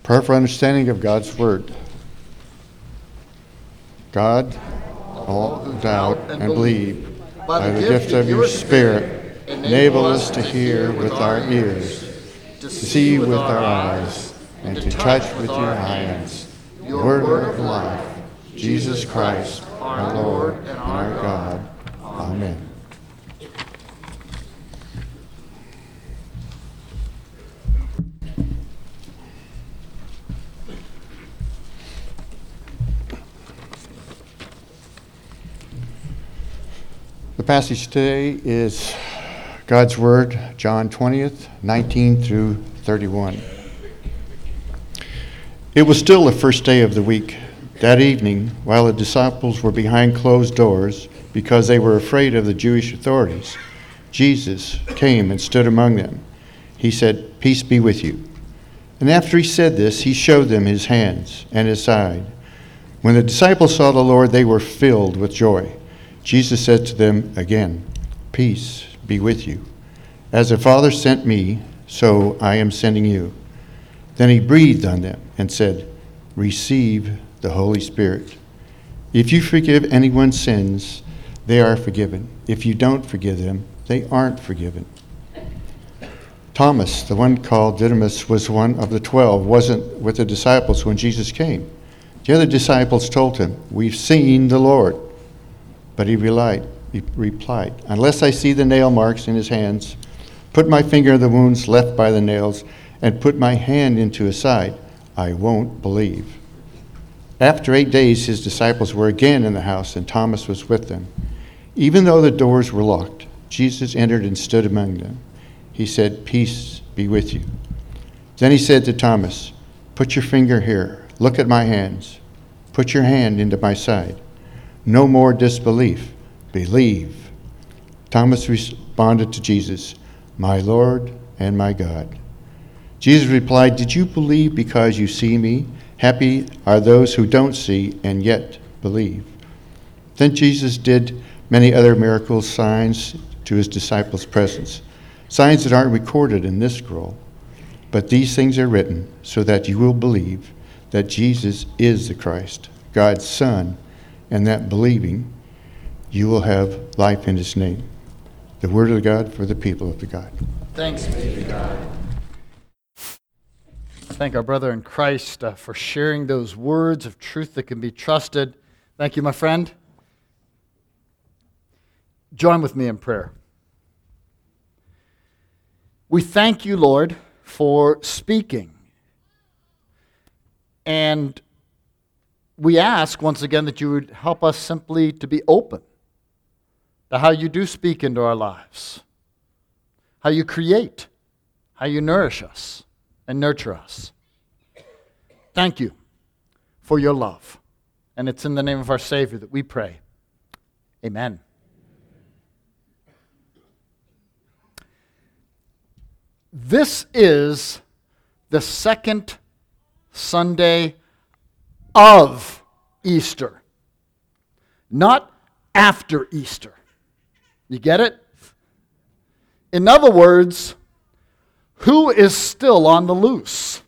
Prayer for understanding of God's Word. God, all who doubt and believe, by the gift of your Spirit, enable us to hear with our ears, to see with our eyes, and to touch with your hands your word of life, Jesus Christ, our Lord and our God. Amen. The passage today is God's Word, John 20th, 19 through 31. It was still the first day of the week. That evening, while the disciples were behind closed doors because they were afraid of the Jewish authorities, Jesus came and stood among them. He said, "Peace be with you." And after he said this, he showed them his hands and his side. When the disciples saw the Lord, they were filled with joy. Jesus said to them again, "Peace be with you. As the Father sent me, so I am sending you." Then he breathed on them and said, "Receive the Holy Spirit. If you forgive anyone's sins, they are forgiven. If you don't forgive them, they aren't forgiven." Thomas, the one called Didymus, was one of the 12, wasn't with the disciples when Jesus came. The other disciples told him, "We've seen the Lord." But he replied, "Unless I see the nail marks in his hands, put my finger in the wounds left by the nails, and put my hand into his side, I won't believe." After 8 days, his disciples were again in the house, and Thomas was with them. Even though the doors were locked, Jesus entered and stood among them. He said, "Peace be with you." Then he said to Thomas, "Put your finger here. Look at my hands. Put your hand into my side. No more disbelief. Believe." Thomas responded to Jesus, "My Lord and my God." Jesus replied, "Did you believe because you see me? Happy are those who don't see and yet believe." Then Jesus did many other miracles, signs to his disciples' presence, signs that aren't recorded in this scroll. But these things are written so that you will believe that Jesus is the Christ, God's Son, and that believing you will have life in his name. The word of God for the people of the God. Thanks be to God. I thank our brother in Christ for sharing those words of truth that can be trusted. Thank you, my friend. Join with me in prayer. We thank you, Lord, for speaking. And we ask once again that you would help us simply to be open to how you do speak into our lives, how you create, how you nourish us and nurture us. Thank you for your love. And it's in the name of our Savior that we pray. Amen. This is the second Sunday of Easter, not after Easter. You get it? In other words, who is still on the loose?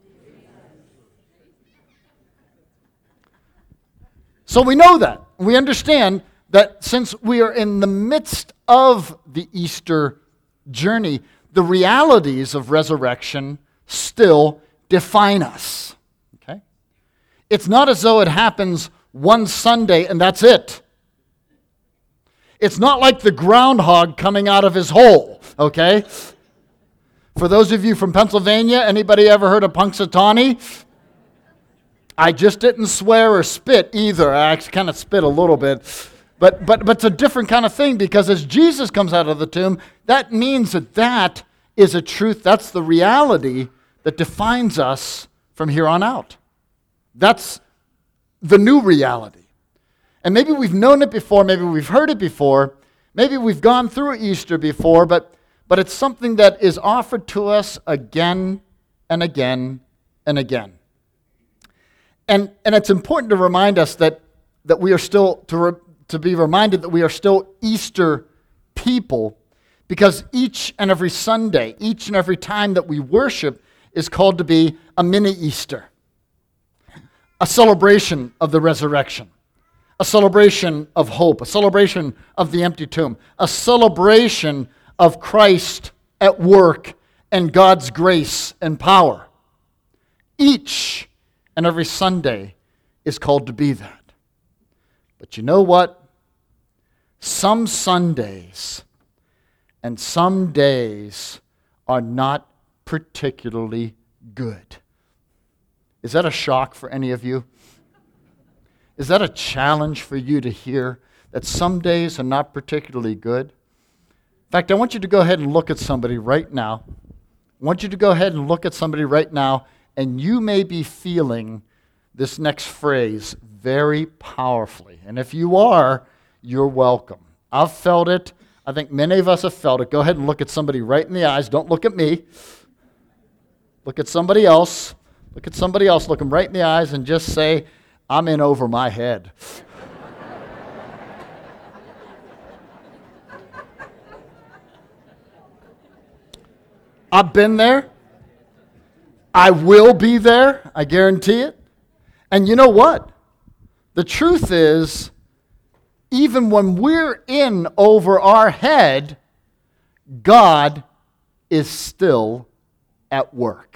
So we know that. We understand that since we are in the midst of the Easter journey, the realities of resurrection still define us. Okay? It's not as though it happens one Sunday and that's it. It's not like the groundhog coming out of his hole, okay? For those of you from Pennsylvania, anybody ever heard of Punxsutawney? I just didn't swear or spit either. I actually kind of spit a little bit. But it's a different kind of thing, because as Jesus comes out of the tomb, that means that is a truth. That's the reality that defines us from here on out. That's the new reality. And maybe we've known it before, maybe we've heard it before, maybe we've gone through Easter before, but it's something that is offered to us again and again and again. And it's important to remind us that we are still, to be reminded that we are still Easter people, because each and every Sunday, each and every time that we worship is called to be a mini Easter, a celebration of the resurrection, a celebration of hope, a celebration of the empty tomb, a celebration of Christ at work and God's grace and power. Each and every Sunday is called to be that. But you know what? Some Sundays and some days are not particularly good. Is that a shock for any of you? Is that a challenge for you to hear that some days are not particularly good? In fact, I want you to go ahead and look at somebody right now. I want you to go ahead and look at somebody right now, and you may be feeling this next phrase very powerfully. And if you are, you're welcome. I've felt it. I think many of us have felt it. Go ahead and look at somebody right in the eyes. Don't look at me. Look at somebody else. Look at somebody else. Look them right in the eyes and just say, I'm in over my head. I've been there. I will be there. I guarantee it. And you know what? The truth is, even when we're in over our head, God is still at work.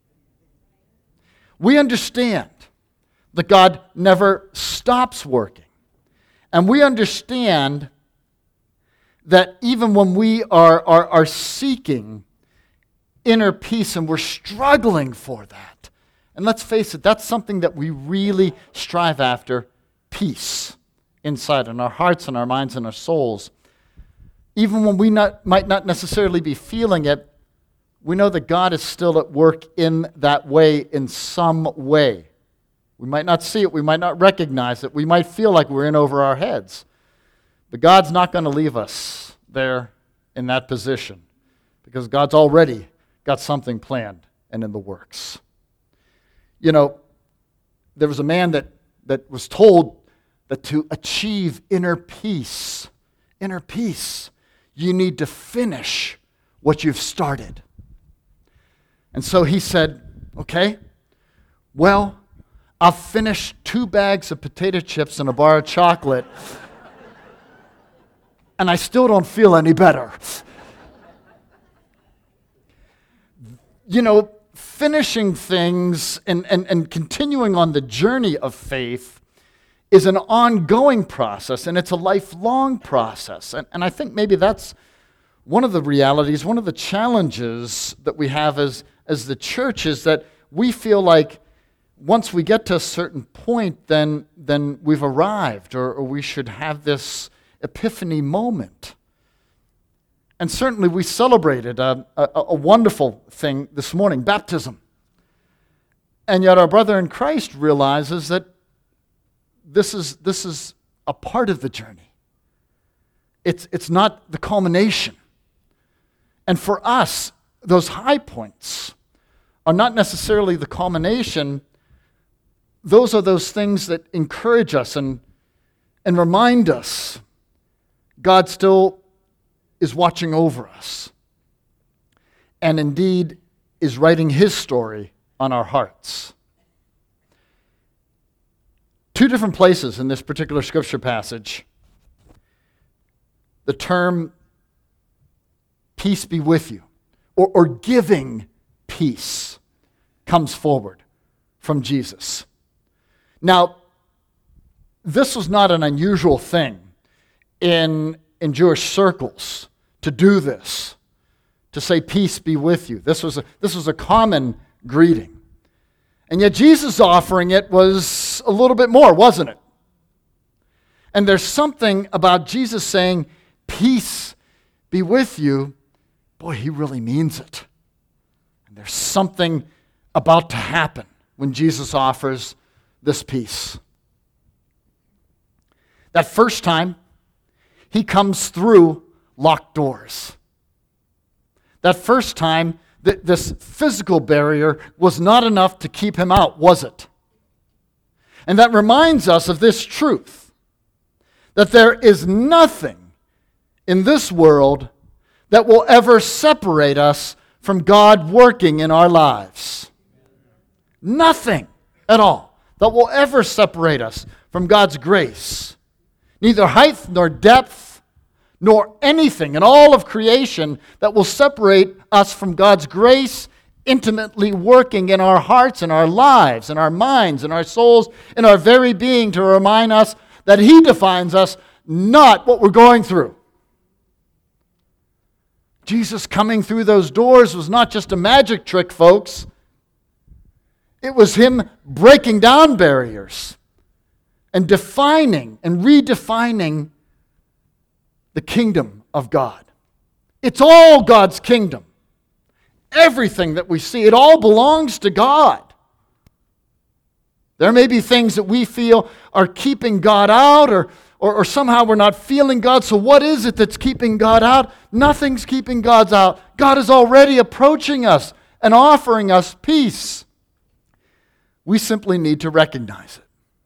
We understand that God never stops working. And we understand that even when we are seeking inner peace and we're struggling for that, and let's face it, that's something that we really strive after, peace inside in our hearts and our minds and our souls. Even when we might not necessarily be feeling it, we know that God is still at work in that way, in some way. We might not see it, we might not recognize it, we might feel like we're in over our heads. But God's not going to leave us there in that position, because God's already got something planned and in the works. You know, there was a man that was told that to achieve inner peace, you need to finish what you've started. And so he said, okay, well, I've finished 2 bags of potato chips and a bar of chocolate, and I still don't feel any better. You know, finishing things and continuing on the journey of faith is an ongoing process, and it's a lifelong process. And I think maybe that's one of the realities, one of the challenges that we have as the church, is that we feel like once we get to a certain point, then we've arrived, or we should have this epiphany moment. And certainly we celebrated a wonderful thing this morning, baptism. And yet our brother in Christ realizes that this is a part of the journey. It's not the culmination. And for us, those high points are not necessarily the culmination. Those are those things that encourage us and remind us God still is watching over us, and indeed is writing His story on our hearts. 2 different places in this particular scripture passage, the term peace be with you, or giving peace, comes forward from Jesus. Now, this was not an unusual thing in Jewish circles to do this, to say peace be with you. This was a common greeting. And yet Jesus offering it was a little bit more, wasn't it? And there's something about Jesus saying peace be with you. Boy, He really means it. And there's something about to happen when Jesus offers this peace. That first time, He comes through locked doors. That first time, this physical barrier was not enough to keep Him out, was it? And that reminds us of this truth, that there is nothing in this world that will ever separate us from God working in our lives. Nothing at all that will ever separate us from God's grace. Neither height nor depth, nor anything in all of creation that will separate us from God's grace intimately working in our hearts and our lives and our minds and our souls and our very being to remind us that He defines us, not what we're going through. Jesus coming through those doors was not just a magic trick, folks. It was Him breaking down barriers and defining and redefining the kingdom of God. It's all God's kingdom. Everything that we see, it all belongs to God. There may be things that we feel are keeping God out, or somehow we're not feeling God. So what is it that's keeping God out? Nothing's keeping God out. God is already approaching us and offering us peace. We simply need to recognize it.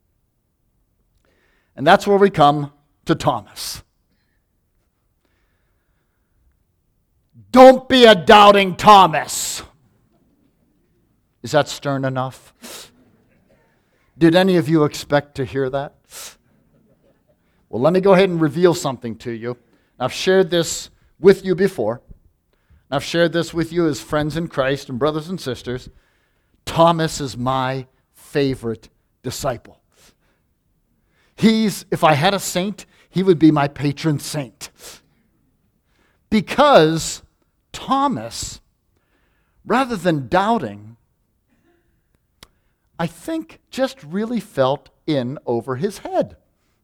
And that's where we come to Thomas. Don't be a doubting Thomas. Is that stern enough? Did any of you expect to hear that? Well, let me go ahead and reveal something to you. I've shared this with you before. I've shared this with you as friends in Christ and brothers and sisters. Thomas is my favorite disciple. If I had a saint, he would be my patron saint. Because Thomas, rather than doubting, I think just really felt in over his head.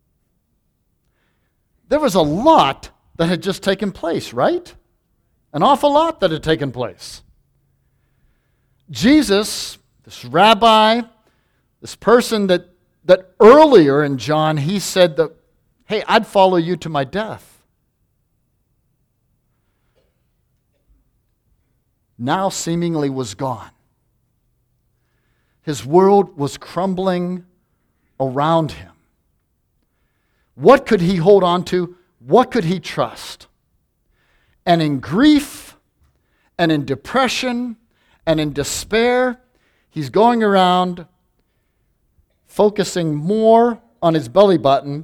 There was a lot that had just taken place, right? An awful lot that had taken place. Jesus, this rabbi, this person that earlier in John he said that, hey, I'd follow you to my death. Now seemingly was gone. His world was crumbling around him. What could he hold on to? What could he trust? And in grief, and in depression, and in despair, he's going around focusing more on his belly button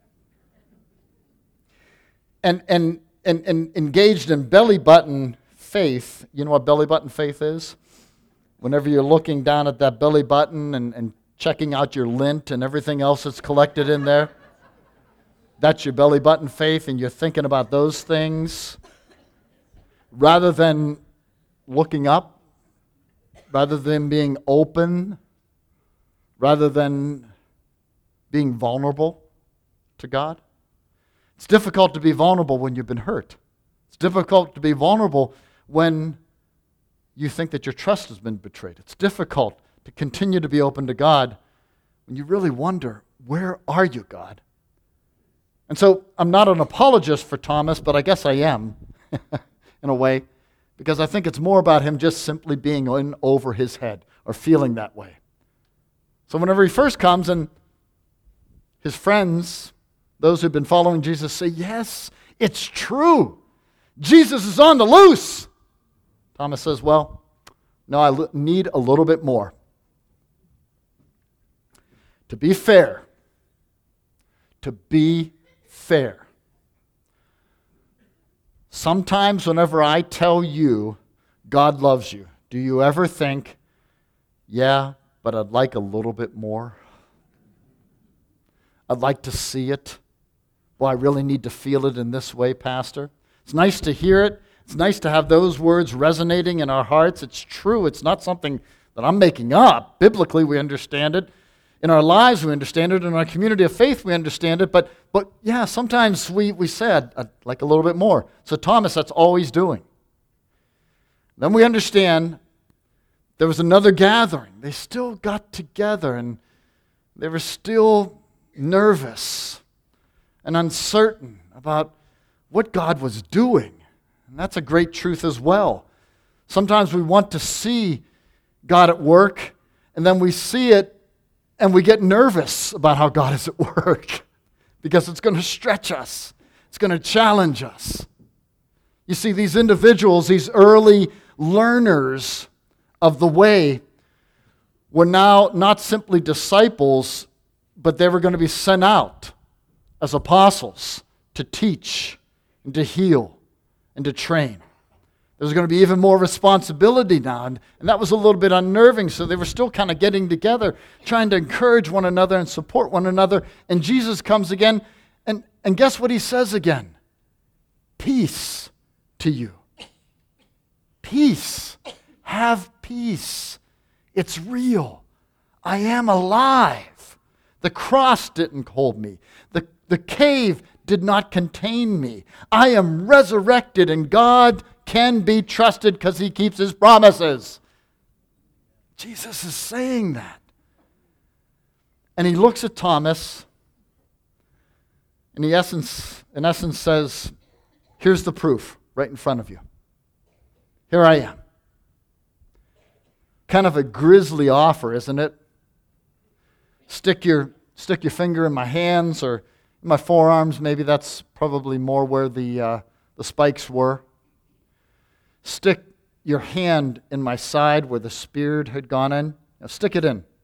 and engaged in belly button faith. You know what belly button faith is? Whenever you're looking down at that belly button and checking out your lint and everything else that's collected in there, that's your belly button faith, and you're thinking about those things rather than looking up, rather than being open, rather than being vulnerable to God. It's difficult to be vulnerable when you've been hurt. It's difficult to be vulnerable when you think that your trust has been betrayed. It's difficult to continue to be open to God when you really wonder, where are you, God? And so I'm not an apologist for Thomas, but I guess I am in a way, because I think it's more about him just simply being in over his head or feeling that way. So whenever he first comes and his friends, those who've been following Jesus, say, yes, it's true. Jesus is on the loose. Thomas says, well, no, I need a little bit more. To be fair, sometimes whenever I tell you God loves you, do you ever think, yeah, but I'd like a little bit more? I'd like to see it. Well, I really need to feel it in this way, Pastor. It's nice to hear it. It's nice to have those words resonating in our hearts. It's true. It's not something that I'm making up. Biblically, we understand it. In our lives, we understand it. In our community of faith, we understand it. But yeah, sometimes we said, I'd like a little bit more. So Thomas, that's all he's doing. Then we understand there was another gathering. They still got together, and they were still nervous and uncertain about what God was doing. And that's a great truth as well. Sometimes we want to see God at work, and then we see it, and we get nervous about how God is at work because it's going to stretch us. It's going to challenge us. You see, these individuals, these early learners of the way were now not simply disciples, but they were going to be sent out as apostles to teach and to heal and to train. There was going to be even more responsibility now, and that was a little bit unnerving, so they were still kind of getting together, trying to encourage one another and support one another, and Jesus comes again, and guess what he says again? Peace to you. Peace. Have peace. It's real. I am alive. The cross didn't hold me. The cave did not contain me. I am resurrected, and God can be trusted because he keeps his promises. Jesus is saying that. And he looks at Thomas, and in essence says, here's the proof right in front of you. Here I am. Kind of a grisly offer, isn't it? Stick your finger in my hands or in my forearms. Maybe that's probably more where the spikes were. Stick your hand in my side where the spear had gone in. Now stick it in.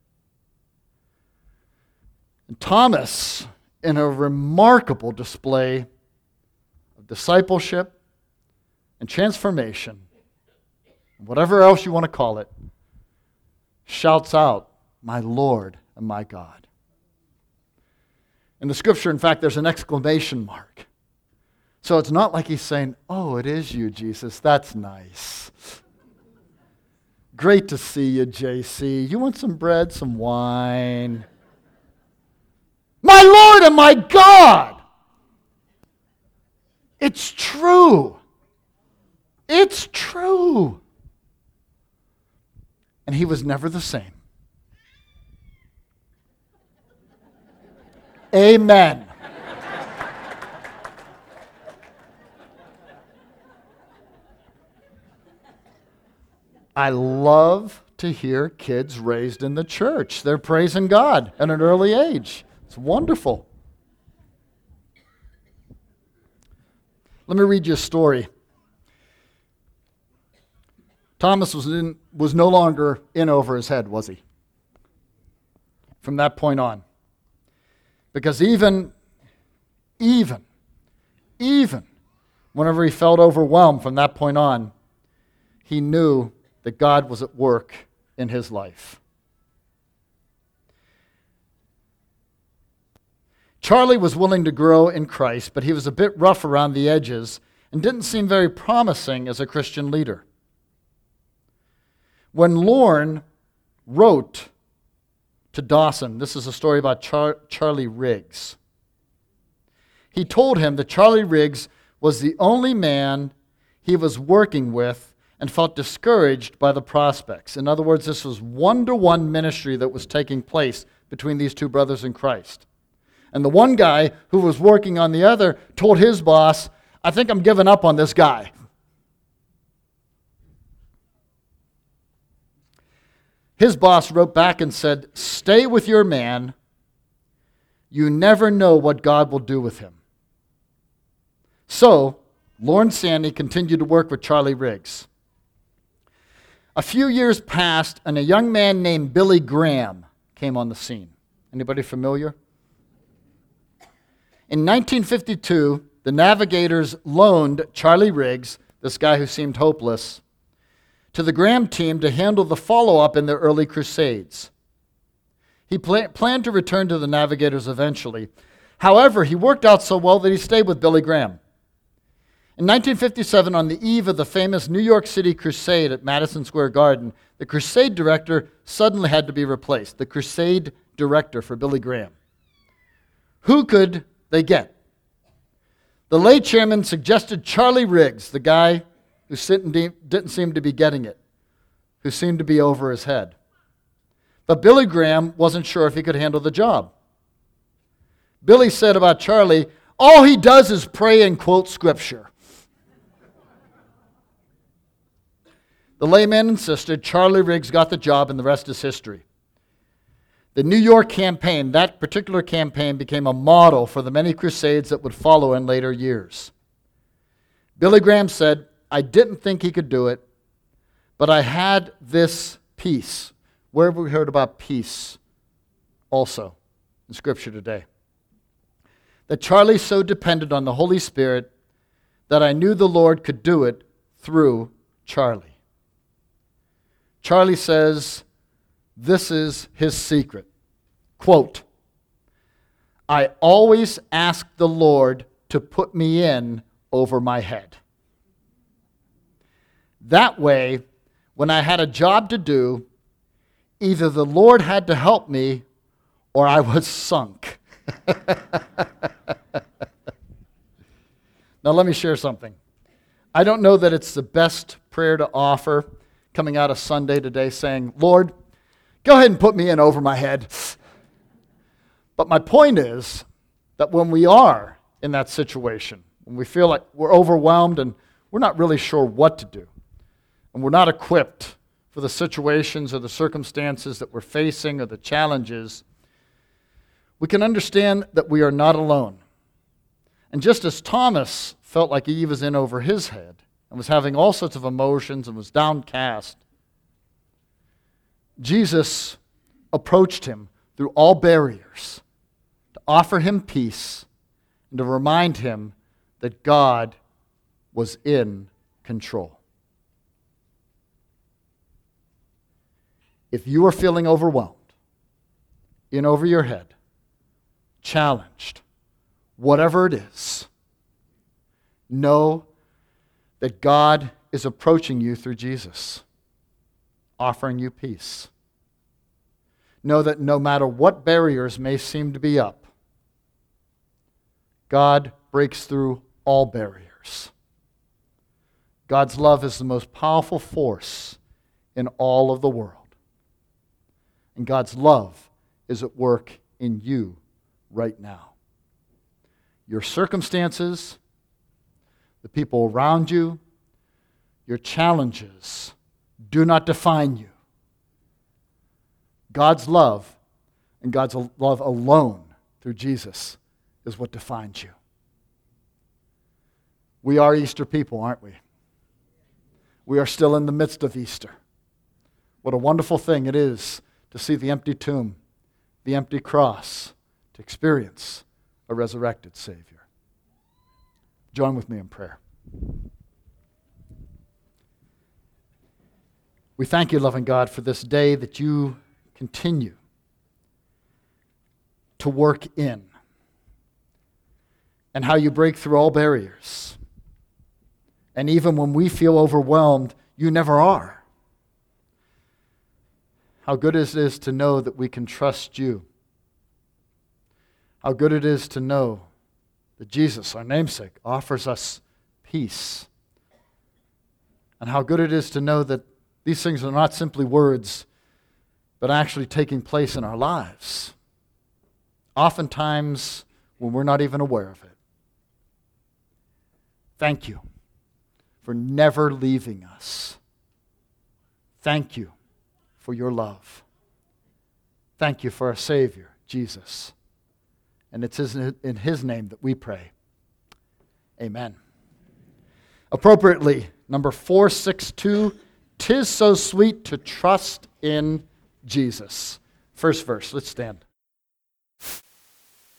And Thomas, in a remarkable display of discipleship and transformation, whatever else you want to call it, shouts out, "My Lord and my God." In the scripture, in fact, there's an exclamation mark. So it's not like he's saying, "Oh, it is you, Jesus. That's nice. Great to see you, JC. You want some bread, some wine?" My Lord and my God! It's true. It's true. And he was never the same. Amen. I love to hear kids raised in the church. They're praising God at an early age. It's wonderful. Let me read you a story. Thomas was no longer in over his head, was he? From that point on. Because even whenever he felt overwhelmed from that point on, he knew that God was at work in his life. Charlie was willing to grow in Christ, but he was a bit rough around the edges and didn't seem very promising as a Christian leader. When Lorne wrote to Dawson, this is a story about Charlie Riggs. He told him that Charlie Riggs was the only man he was working with and felt discouraged by the prospects. In other words, this was one-to-one ministry that was taking place between these two brothers in Christ. And the one guy who was working on the other told his boss, "I think I'm giving up on this guy." His boss wrote back and said, "Stay with your man. You never know what God will do with him." So, Lorne Sandy continued to work with Charlie Riggs. A few years passed, and a young man named Billy Graham came on the scene. Anybody familiar? In 1952, the Navigators loaned Charlie Riggs, this guy who seemed hopeless, to the Graham team to handle the follow-up in their early crusades. He planned to return to the Navigators eventually. However, he worked out so well that he stayed with Billy Graham. In 1957, on the eve of the famous New York City crusade at Madison Square Garden, the crusade director suddenly had to be replaced, the crusade director for Billy Graham. Who could they get? The lay chairman suggested Charlie Riggs, the guy who didn't seem to be getting it, who seemed to be over his head. But Billy Graham wasn't sure if he could handle the job. Billy said about Charlie, "All he does is pray and quote scripture." The layman insisted. Charlie Riggs got the job, and the rest is history. The New York campaign, that particular campaign, became a model for the many crusades that would follow in later years. Billy Graham said, "I didn't think he could do it, But I had this peace. Where have we heard about peace also in Scripture today? That Charlie so depended on the Holy Spirit that I knew the Lord could do it through Charlie. Charlie says this is his secret. Quote, I always ask the Lord to put me in over my head. That way, when I had a job to do, either the Lord had to help me or I was sunk. Now let me share something. I don't know that it's the best prayer to offer coming out of Sunday today saying, Lord, go ahead and put me in over my head. But my point is that when we are in that situation, when we feel like we're overwhelmed and we're not really sure what to do, and we're not equipped for the situations or the circumstances that we're facing or the challenges, we can understand that we are not alone. And just as Thomas felt like he was in over his head and was having all sorts of emotions and was downcast, Jesus approached him through all barriers to offer him peace and to remind him that God was in control. If you are feeling overwhelmed, in over your head, challenged, whatever it is, know that God is approaching you through Jesus, offering you peace. Know that no matter what barriers may seem to be up, God breaks through all barriers. God's love is the most powerful force in all of the world. And God's love is at work in you right now. Your circumstances, the people around you, your challenges do not define you. God's love and God's love alone through Jesus is what defines you. We are Easter people, aren't we? We are still in the midst of Easter. What a wonderful thing it is to see the empty tomb, the empty cross, to experience a resurrected Savior. Join with me in prayer. We thank you, loving God, for this day that you continue to work in, and how you break through all barriers. And even when we feel overwhelmed, you never are. How good it is to know that we can trust you. How good it is to know that Jesus, our namesake, offers us peace. And how good it is to know that these things are not simply words, but actually taking place in our lives. Oftentimes when we're not even aware of it. Thank you for never leaving us. Thank you for your love. Thank you for our Savior, Jesus. And it's in His name that we pray. Amen. Appropriately, number 462, 'tis so sweet to trust in Jesus. First verse, let's stand.